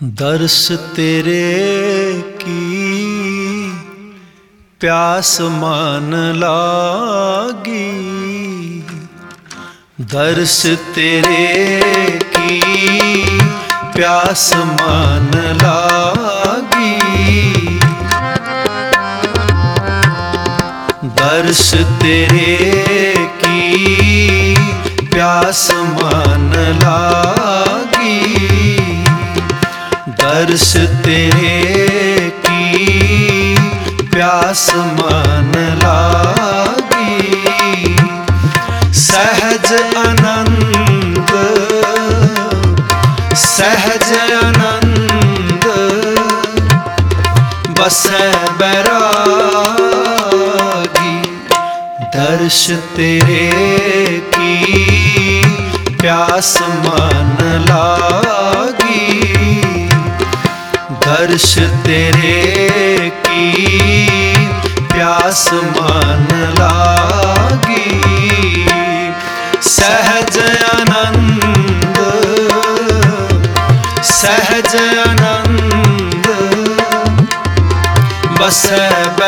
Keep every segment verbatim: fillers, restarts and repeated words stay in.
दर्श तेरे की प्यास मान लागी, दर्श तेरे की प्यास मान लागी, दर्श तेरे की प्यास मान लागी, दर्श तेरे की प्यास मान लागी। सहज आनंद सहज आनंद बसै बैरागी, दर्श तेरे की प्यास मान लागी, दर्श तेरे की प्यास मान लागी। सहज आनंद सहज आनंद बसै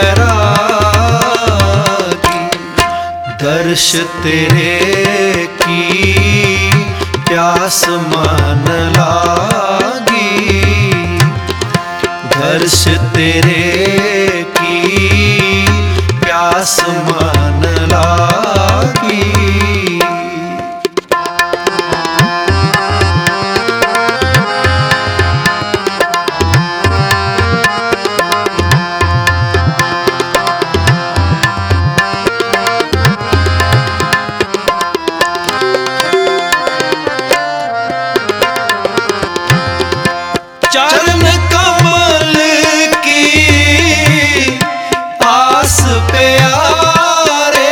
बैरागी, दर्श तेरे की प्यास मान लागी, दर्श तेरे की प्यास मान लागी। चरण कमल की आस प्यारे,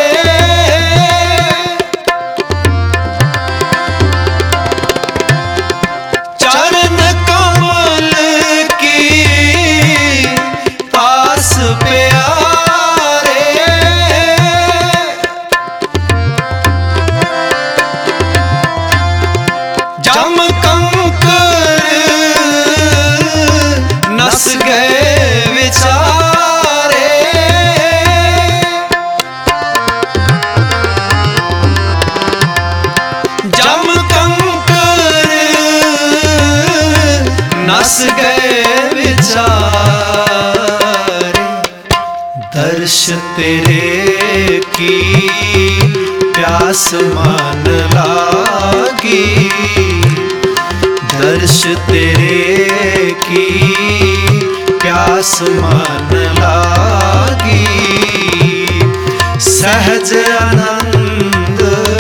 चरण कमल की आस प्यारे, जम कंकर नस गए विचारे, जम कंकर नस गए विचारे, दर्श तेरे की प्यास मान लागी, दर्श तेरे की प्यास मान लागी। सहज आनंद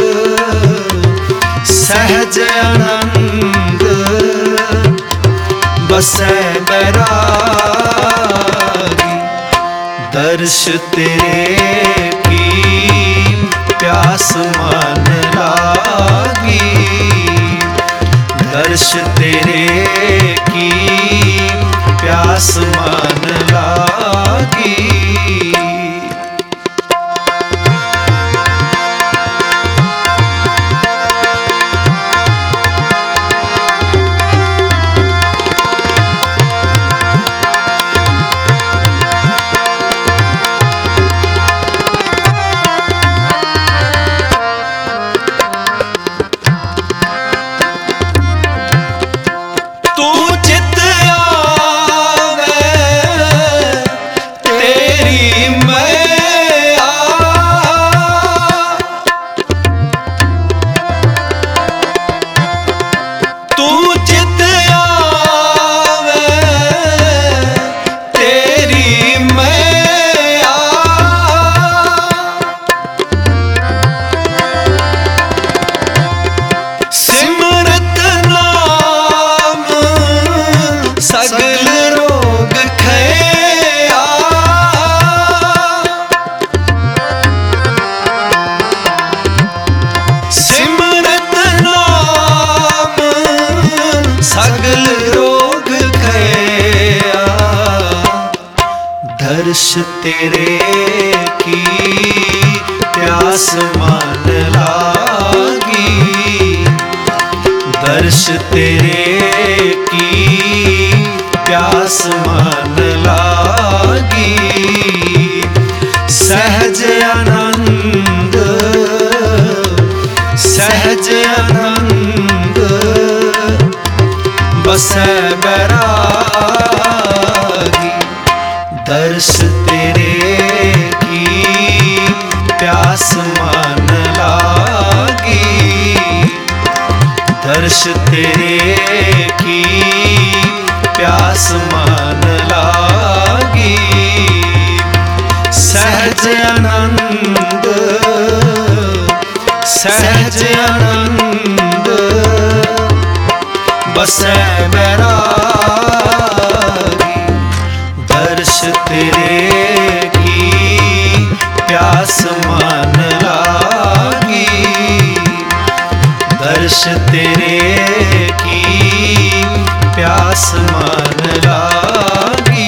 सहज आनंद बसै बैरागी, दर्श तेरे की प्यास मान लागी, दर्श तेरे की प्यास मान लागी। दर्श तेरे की प्यास मान लागी, दर्श तेरे की बसै बैरागी। दर्श तेरे की प्यास मन लागी, दर्श तेरे की प्यास मन लागी। सहज आनंद सहज आनंद बसै बैरागी। दर्श तेरे की प्यास मन लागी, दर्श तेरे की प्यास मन लागी।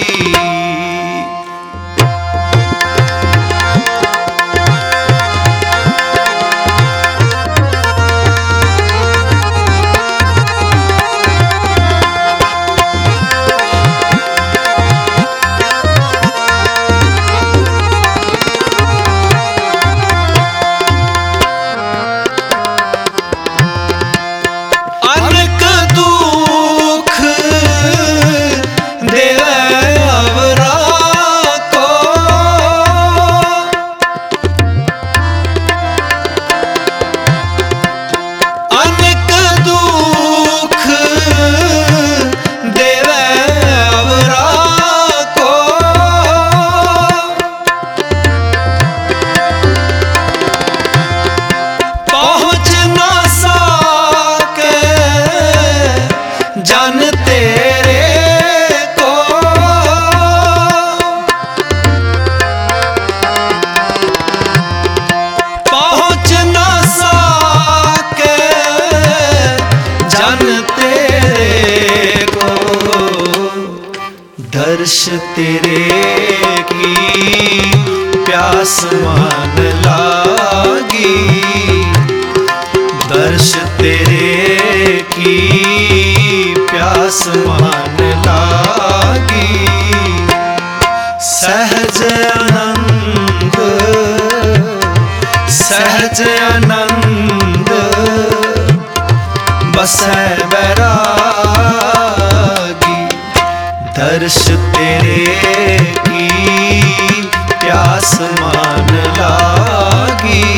दर्श तेरे की प्यास मन लागी, दर्श तेरे की प्यास मन लागी। सहज आनंद सहज आनंद बसै बैरागी। दर्श तेरे की प्यास मन लागी,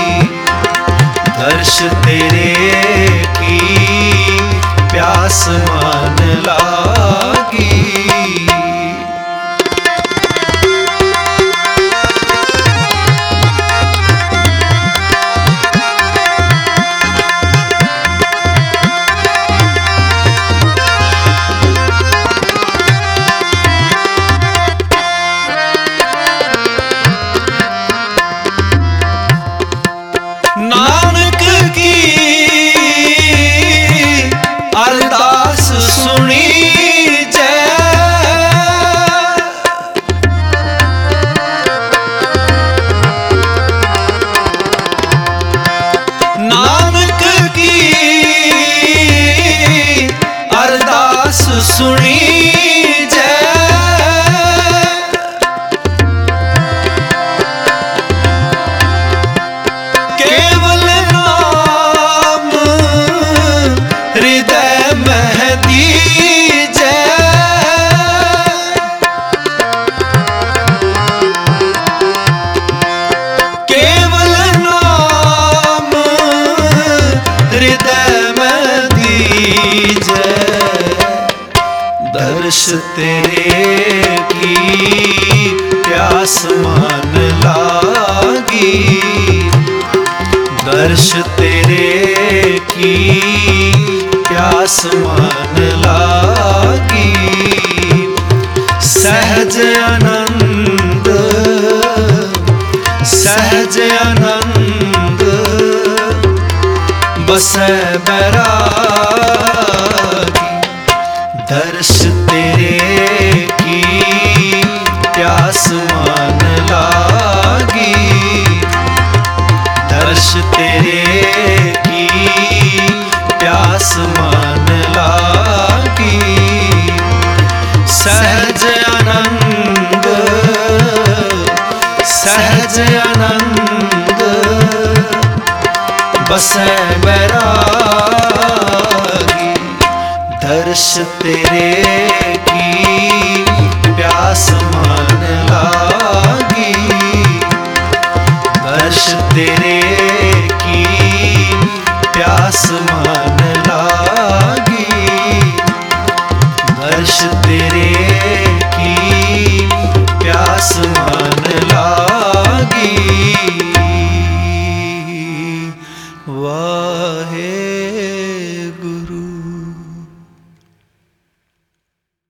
दर्श तेरे की प्यास मन लागी। नानक की अरदास सुनी जय, नानक की अरदास सुनी जय। दर्श तेरे की प्यास मन लागी, दर्श तेरे की प्यास मन लागी। सहज आनंद सहज आनंद बसै बैरागी। दर्श तेरे की प्यास मन लागी, दर्श तेरे की प्यास मन लागी। सहज आनंद सहज आनंद बसै बैरागी। दर्श तेरे की प्यास मान लागी, दर्श तेरे